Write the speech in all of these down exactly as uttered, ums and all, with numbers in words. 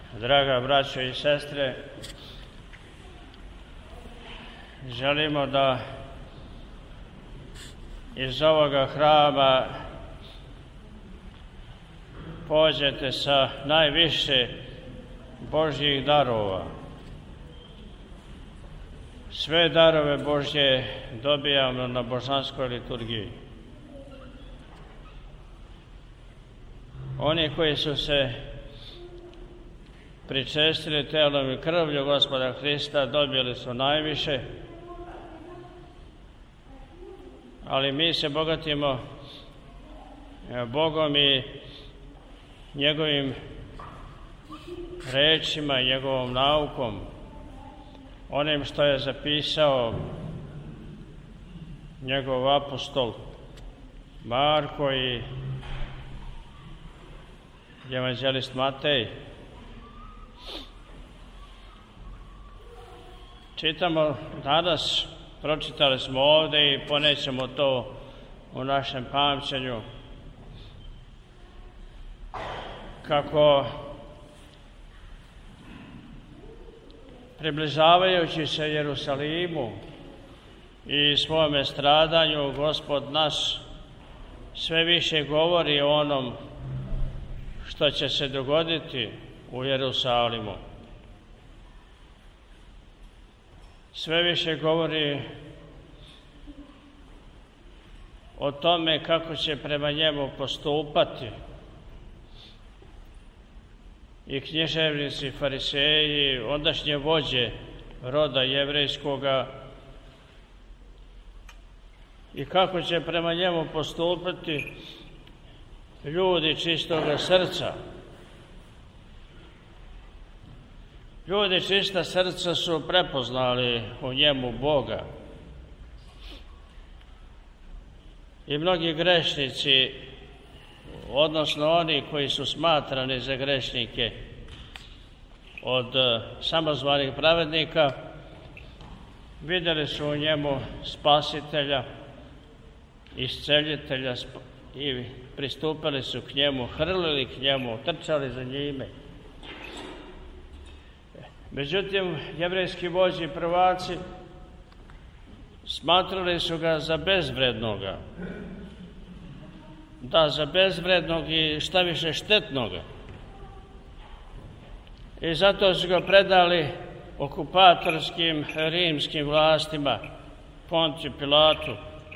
Draga braćo i sestre, želimo da iz ovoga hrama pođete sa najviše Božjih darova. Sve darove Božje dobijamo na božanskoj liturgiji. Oni koji su se pričestili telom i krvlju Gospoda Hrista dobili su najviše, ali mi se bogatimo Bogom i njegovim rečima i njegovom naukom, onim što je zapisao njegov apostol Marko i evanđelist Matej. Čitamo danas, pročitali smo ovde i ponećemo to u našem pamćenju, kako približavajući se Jerusalimu i svome stradanju, Gospod nas sve više govori o onom što će se dogoditi u Jerusalimu. Sve više govori o tome kako će prema njemu postupati i književnici, fariseji, ondašnje vođe roda jevrejskoga, i kako će prema njemu postupati ljudi čistoga srca. Ljudi čista srca su prepoznali u njemu Boga. I mnogi grešnici, odnosno oni koji su smatrani za grešnike od samozvanih pravednika, vidjeli su u njemu spasitelja, isceljitelja i pristupali su k njemu, hrlili k njemu, trčali za njime. Međutim, jevrejski vođi i prvaci smatrali su ga za bezvrednoga, da, za bezvrednog i šta više štetnoga. I zato su ga predali okupatorskim rimskim vlastima, Pontiju Pilatu.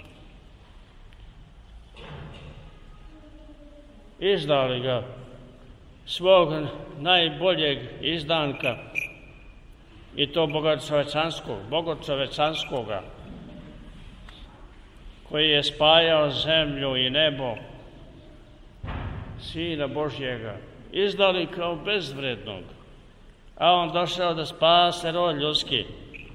Izdali ga, svog najboljeg izdanka, i to bogočovecanskog, bogočovecanskoga, koji je spajao zemlju i nebo, Sina Božjega, izdali kao bezvrednog, a on došao da spase rod ljudski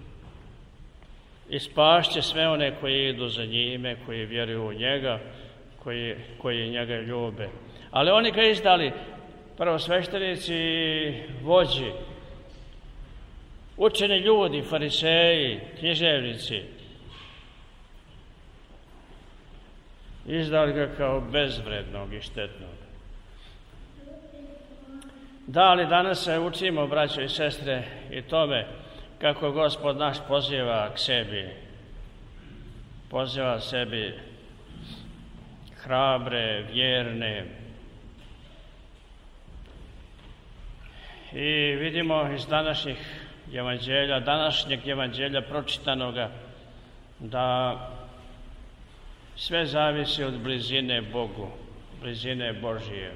i spašće sve one koji idu za njime, koji vjeruju u njega, koji, koji njega ljube. Ali oni ga izdali, prvosveštenici i vođi, učeni ljudi, fariseji, književnici, izdali ga kao bezvrednog i štetnog. Da, ali danas se učimo, braćo i sestre, i tome kako Gospod naš poziva k sebi. Poziva sebi hrabre, vjerne. I vidimo iz današnjih evanđelja, današnjeg evanđelja pročitanoga, da sve zavisi od blizine Bogu, blizine Božije.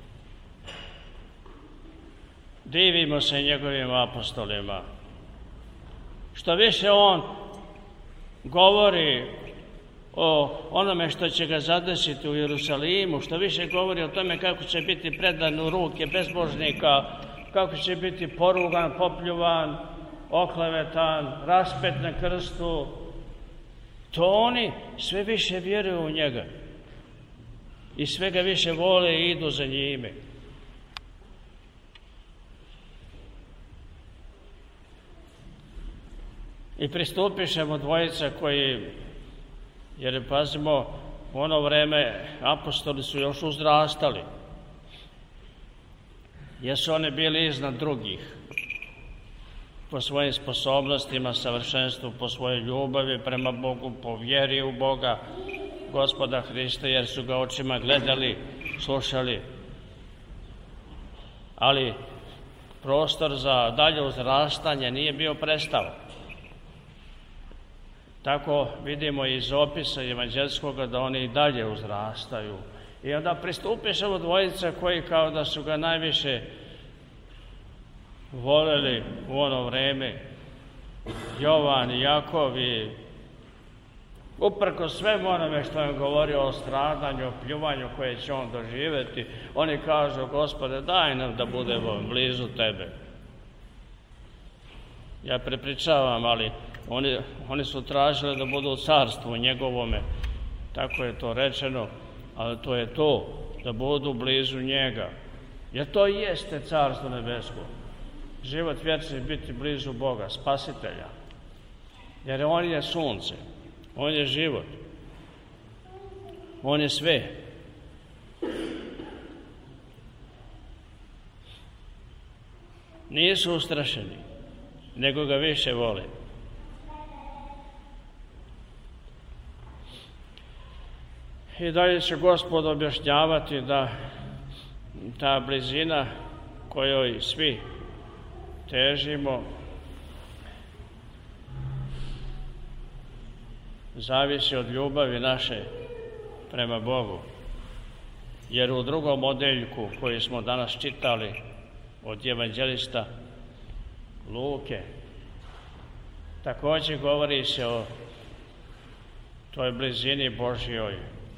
Divimo se njegovim apostolima. Što više on govori o onome što će ga zadesiti u Jerusalimu, što više govori o tome kako će biti predan u ruke bezbožnika, kako će biti porugan, popljuvan, oklevetan, raspet na krstu, to oni sve više vjeruju u njega i sve ga više vole i idu za njime. I pristupišemo dvojica koji, jer pazimo, u ono vreme apostoli su još uzrastali. jer su oni bili iznad drugih po svojim sposobnostima, savršenstvu, po svojoj ljubavi prema Bogu, po vjeri u Boga, Gospoda Hrista, jer su ga očima gledali, slušali. Ali prostor za dalje uzrastanje nije bio prestao. Tako vidimo iz opisa evanđelskoga da oni i dalje uzrastaju. I onda pristupiše ovo dvojica koji kao da su ga najviše voljeli u ono vreme, Jovan i Jakov, i uprko svemu onome što je govorio o stradanju, o pljuvanju koje će on doživjeti, oni kažu: Gospode, daj nam da budemo blizu tebe. Ja prepričavam, ali oni, oni su tražili da budu u carstvu njegovome, tako je to rečeno, ali to je to, da budu blizu njega. Jer to i jeste carstvo nebesko. Život vječni, biti blizu Boga, Spasitelja. Jer on je sunce, on je život, on je sve. Nisu ustrašeni, nego ga više vole. I dalje će Gospod objašnjavati da ta blizina kojoj svi težimo zavisi od ljubavi naše prema Bogu. Jer u drugom odeljku koji smo danas čitali od evanđelista Luke, također govori se o toj blizini Božjoj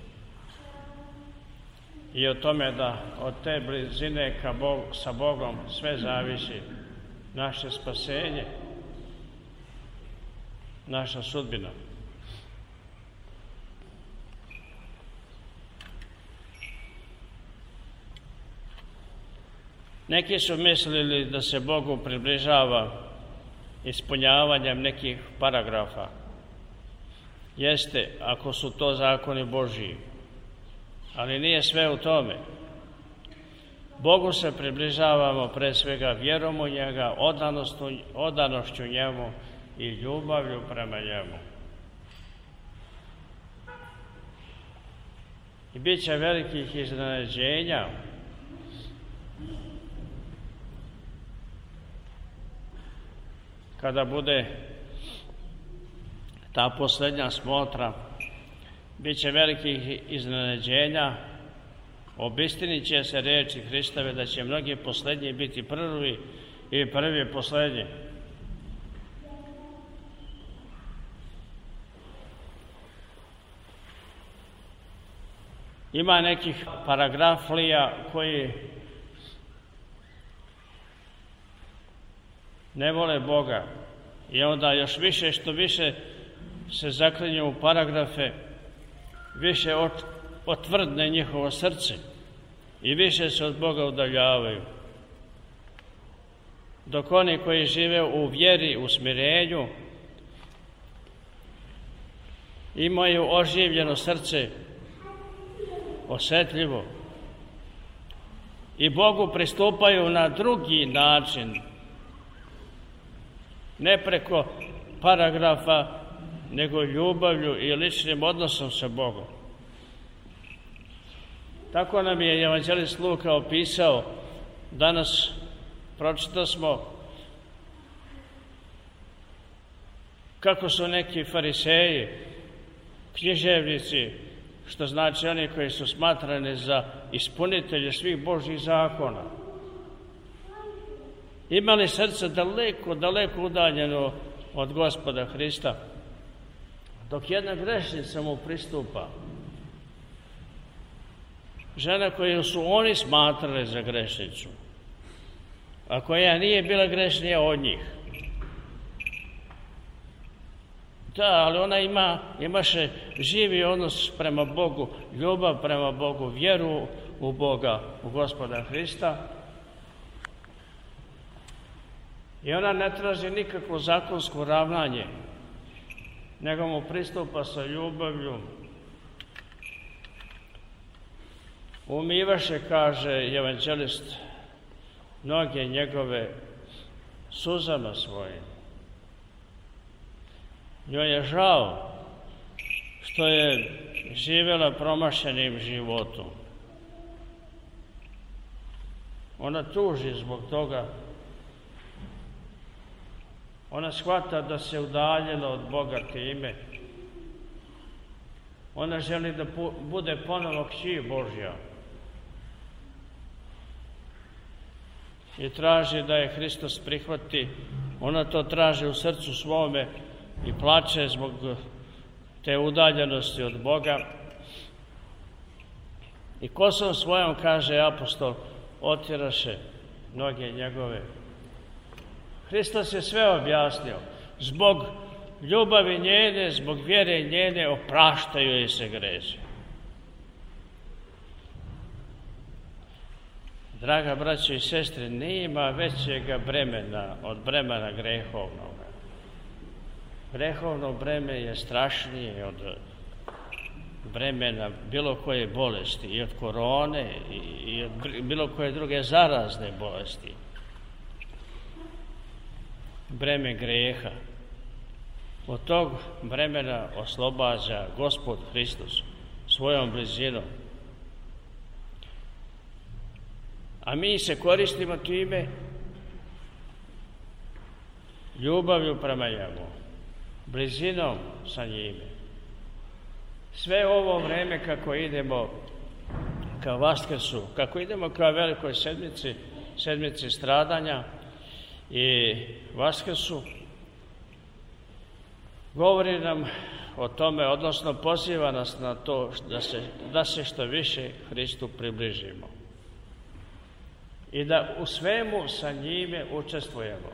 i o tome da od te blizine ka Bogu, sa Bogom sve zavisi naše spasenje, naša sudbina. Neki su mislili da se Bogu približava ispunjavanjem nekih paragrafa. Jeste, ako su to zakoni Božji, ali nije sve u tome. Bogu se približavamo pre svega vjerom u njega, odanošću njemu i ljubavlju prema njemu. I bit će velikih iznenađenja kada bude ta posljednja smotra. Bit će velikih iznenađenja, obistinit će se riječi Hristove da će mnogi posljednji biti prvi i prvi posljednji. Ima nekih paragraflija koji ne vole Boga i onda još više što više se zaklinju u paragrafe, više otvrdne njihovo srce i više se od Boga udaljavaju. Dok oni koji žive u vjeri, u smirenju, imaju oživljeno srce, osjetljivo, i Bogu pristupaju na drugi način, ne preko paragrafa, nego ljubavlju i ličnim odnosom sa Bogom. Tako nam je evanđelist Luka opisao, danas pročitali smo kako su neki fariseji, književnici, što znači oni koji su smatrani za ispunitelje svih Božjih zakona, imali srce daleko, daleko udaljeno od Gospoda Hrista, dok jedna grešnica mu pristupa. Žena koju su oni smatrali za grešnicu, a koja nije bila grešnija od njih. Da, ali ona ima, imaše živi odnos prema Bogu, ljubav prema Bogu, vjeru u Boga, u Gospoda Hrista. I ona ne traži nikakvo zakonsko ravnanje, nego mu pristupa sa ljubavlju. Umivaše, kaže evanđelist noge njegove suzama svojim. Njoj je žao što je živjela promašenim životom. Ona tuži zbog toga. Ona shvata da se udaljila od Boga time. Ona želi da bude ponovo kći Božja. I traži da je Hristos prihvati. Ona to traži u srcu svome i plače zbog te udaljenosti od Boga. I kosom svojom, kaže apostol, otiraše noge njegove. Hristos je sve objasnio. Zbog ljubavi njene, zbog vjere njene, opraštaju joj se gresi. Draga braćo i sestre, nema većega bremena od bremena grehovnog. Grehovno breme je strašnije od bremena bilo koje bolesti, i od korone, i od bilo koje druge zarazne bolesti. Breme greha. Od tog bremena oslobađa Gospod Hristos svojom blizinom. A mi se koristimo time ljubavlju prema njemu, blizinom sa njime. Sve ovo vreme kako idemo ka Vaskrsu, kako idemo ka velikoj sedmici, sedmici stradanja i Vaskrsu, govori nam o tome, odnosno poziva nas na to da se, da se što više Hristu približimo i da u svemu sa njime učestvujemo.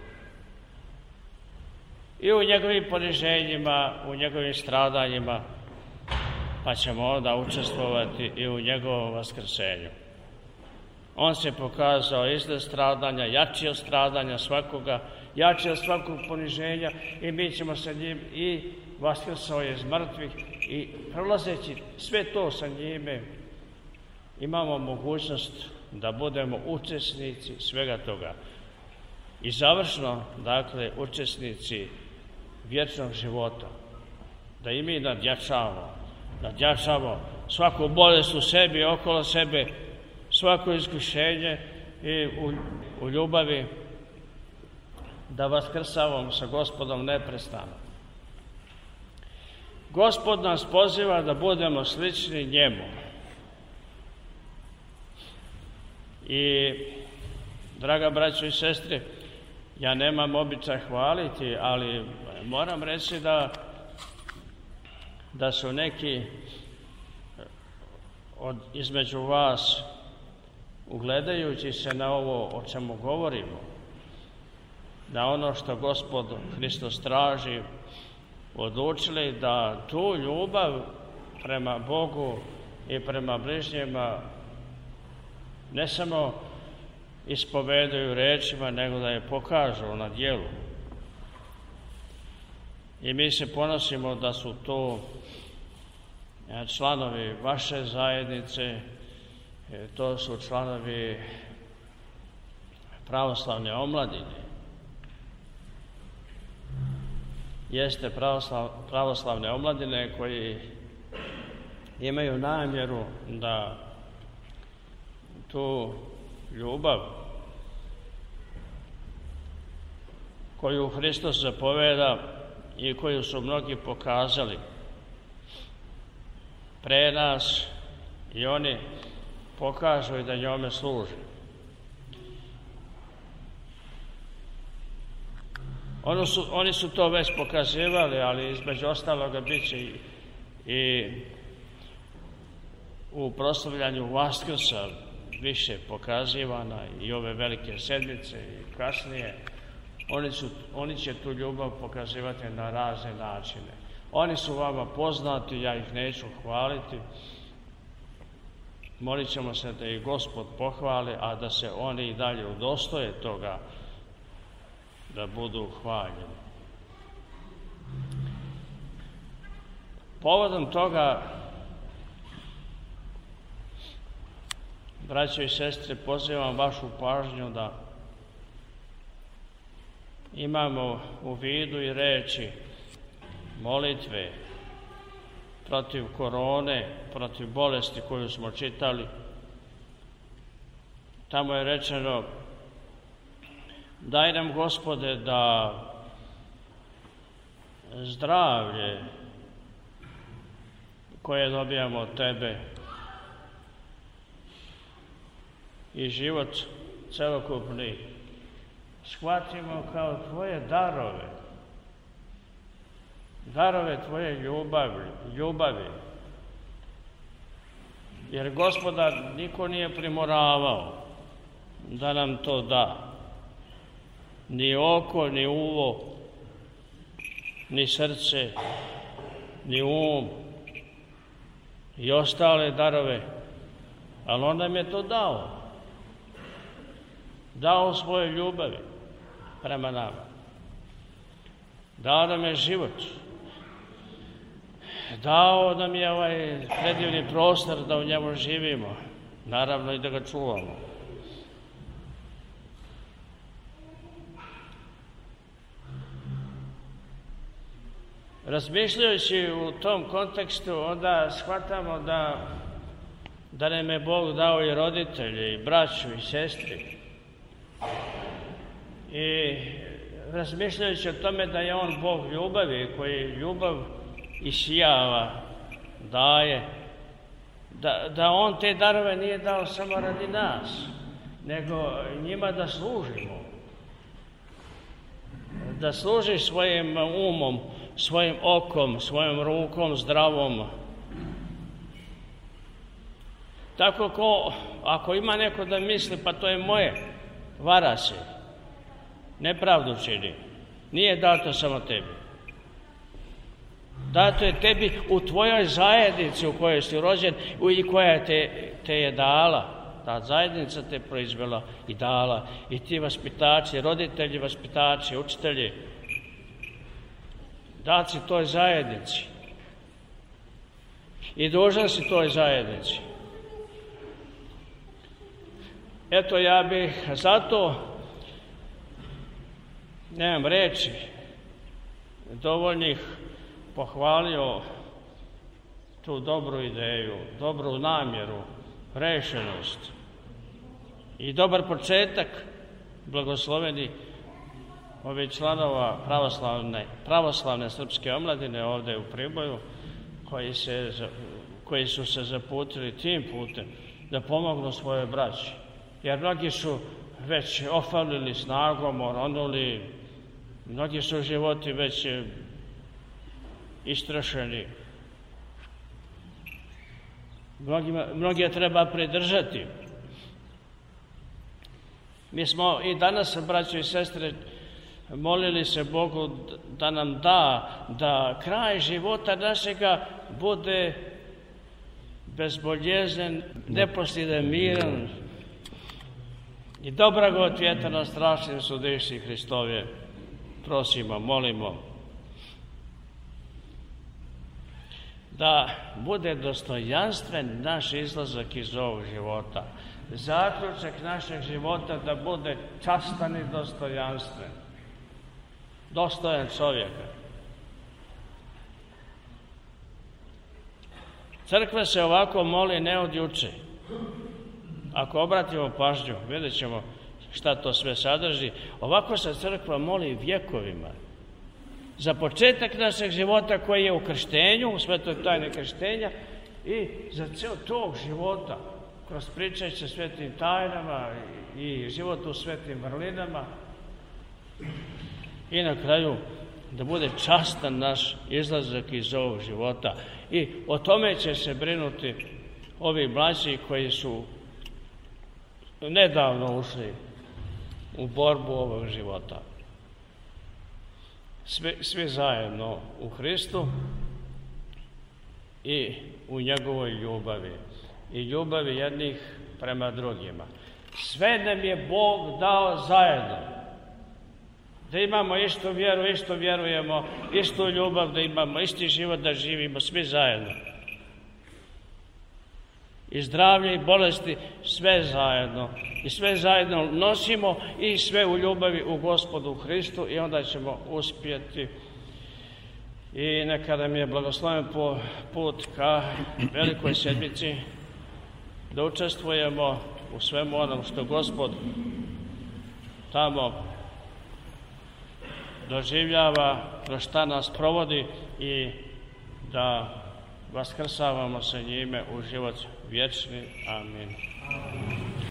I u njegovim poniženjima, u njegovim stradanjima, pa ćemo onda učestvovati i u njegovom vaskrsenju. On se pokazao iznad stradanja, jači od stradanja svakoga, jači od svakog poniženja i mi ćemo sa njim i vaskrsao je iz mrtvih i prolazeći sve to sa njime imamo mogućnost da budemo učesnici svega toga. I završno, dakle, učesnici vječnog života. Da i mi nadjačamo, nadjačamo svaku bolest u sebi, okolo sebe, svako iskušenje i u, u ljubavi da vaskrsavamo sa Gospodom neprestano. Gospod nas poziva da budemo slični njemu. I, draga braćo i sestre, ja nemam običaj hvaliti, ali moram reći da, da su neki od, između vas, ugledajući se na ovo o čemu govorimo, na ono što Gospod Hristos traži, odlučili da tu ljubav prema Bogu i prema bližnjima ne samo ispovedaju rečima, nego da je pokažu na djelu. I mi se ponosimo da su to članovi vaše zajednice, to su članovi pravoslavne omladine. Jeste pravoslav, pravoslavne omladine koji imaju namjeru da tu ljubav koju Hristos zapoveda i koju su mnogi pokazali pre nas i oni pokažu i da njome služe. Oni su, oni su to već pokazivali, ali između ostaloga bit će i, i u proslavljanju Vaskrsa više pokazivana i ove velike sedmice i kasnije. Oni, su, oni će tu ljubav pokazivati na razne načine. Oni su vama poznati, ja ih neću hvaliti. Molit ćemo se da ih Gospod pohvali, a da se oni i dalje udostoje toga da budu hvaljeni. Povodom toga, braćo i sestre, pozivam vašu pažnju da imamo u vidu i reči molitve protiv korone, protiv bolesti koju smo čitali. Tamo je rečeno: daj nam, Gospode, da zdravlje koje dobijamo od Tebe i život celokupni shvatimo kao Tvoje darove, darove Tvoje ljubavi, ljubavi. Jer Gospoda niko nije primoravao da nam to da. Ni oko, ni uvo, ni srce, ni um i ostale darove, ali on nam je to dao. Dao svoje ljubavi prema nama. Dao nam je život. Dao nam je ovaj predivni prostor da u njemu živimo, naravno i da ga čuvamo. Razmišljajući u tom kontekstu, onda shvatamo da, da nam je Bog dao i roditelje, i braću, i sestri. I razmišljajući o tome da je On Bog ljubavi, koji ljubav isijava, daje, da, da On te darove nije dao samo radi nas, nego njima da služimo. Da služi svojim umom, svojim okom, svojom rukom zdravom. Tako ko, ako ima neko da misli, pa to je moje, vara se, nepravdu čini. Nije dato samo tebi. Dato je tebi u tvojoj zajednici u kojoj si rođen i koja te, te je dala. Ta zajednica te proizvela i dala. I ti vaspitači, roditelji, vaspitači, učitelji, dat si toj zajednici. I dužan si toj zajednici. Eto, ja bih zato, nemam reči dovoljnih, pohvalio tu dobru ideju, dobru namjeru, rešenost i dobar početak blagosloveni ovih članova pravoslavne, pravoslavne srpske omladine ovdje u Priboju, koji, se, koji su se zaputili tim putem da pomognu svojoj braći. Jer mnogi su već ofalili snagom, oronuli, mnogi su životi već istrašeni. Mnogima, mnogi treba pridržati. Mi smo i danas, braćo i sestre, molili se Bogu da nam da, da kraj života našega bude bezboljezen, neposljedan, miran i dobra god vjetra na strašnim sudišti Hristove. Prosimo, molimo da bude dostojanstven naš izlazak iz ovog života. Zaključak našeg života da bude častan i dostojanstven. Dostojan čovjeka. Crkva se ovako moli ne od juče. Ako obratimo pažnju, vidjet ćemo šta to sve sadrži. Ovako se crkva moli vjekovima. Za početak našeg života koji je u krštenju, u svetoj tajni krštenja, i za ceo tog života, kroz pričajući svetim tajnama i život u svetim vrlinama, i na kraju da bude častan naš izlazak iz ovog života. I o tome će se brinuti ovi mlađi koji su nedavno ušli u borbu ovog života. Svi, svi zajedno u Hristu i u njegovoj ljubavi. I ljubavi jednih prema drugima. Sve nam je Bog dao zajedno. Da imamo istu vjeru, isto vjerujemo, istu ljubav da imamo, isti život da živimo, svi zajedno. i zdravlje i bolesti, sve zajedno. I sve zajedno nosimo i sve u ljubavi u Gospodu Hristu i onda ćemo uspjeti. I neka nam je blagosloven po put ka velikoj sedmici, da učestvujemo u svemu onom što Gospod tamo doživljava, kroz šta nas provodi i da vaskrsavamo sa njime u život vječni. Amin.